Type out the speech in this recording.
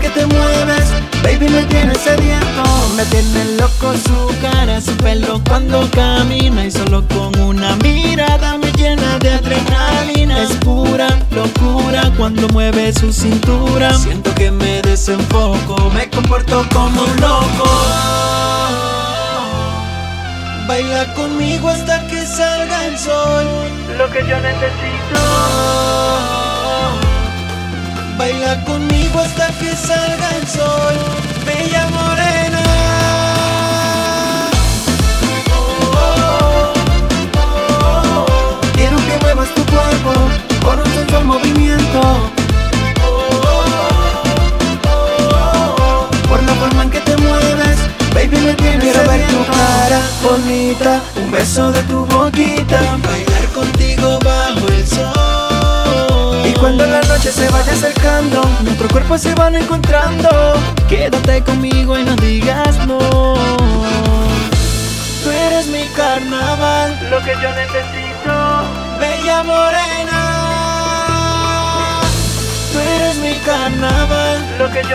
que te mueves, baby, me tienes sediento. Me tiene loco su cara, su pelo cuando camina, y solo con una mirada me llena de adrenalina. Es pura locura cuando mueve su cintura. Siento que me desenfoco, me comporto como un loco. Baila conmigo hasta que salga el sol, Lo que yo necesito. baila conmigo hasta que salga el sol, bella morena. Quiero que muevas tu cuerpo con un sensual movimiento, por la forma en que te mueves, baby, me tienes. Quiero ver tu cara bonita, un beso de tu boquita, bailar contigo bajo el sol. Y cuando la noche se vaya acercando, nuestros cuerpos se van encontrando. Quédate conmigo y no digas no. Tú eres mi carnaval, Lo que yo necesito. bella morena. Tú eres mi carnaval. Lo que yo